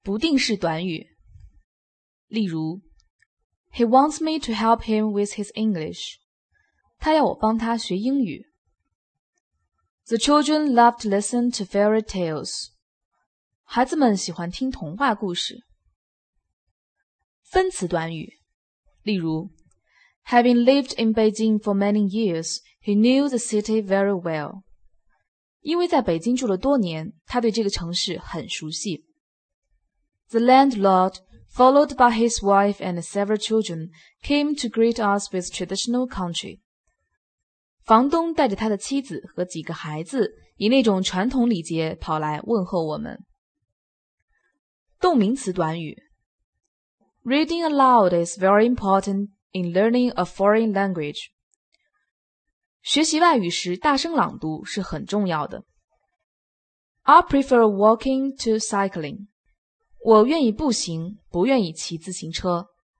不定式短语，例如 He wants me to help him with his English. 他要我帮他学英语。The children loved to listen to fairy tales. 孩子们喜欢听童话故事。分词短语，例如 Having lived in Beijing for many years, he knew the city very well. 因为在北京住了多年，他对这个城市很熟悉。The landlord, followed by his wife and several children, came to greet us with traditional country. 房东带着他的妻子和几个孩子，以那种传统礼节跑来问候我们。动名词短语 Reading aloud is very important in learning a foreign language. 学习外语时大声朗读是很重要的。I prefer walking to cycling. 我愿意步行，不愿意骑自行车。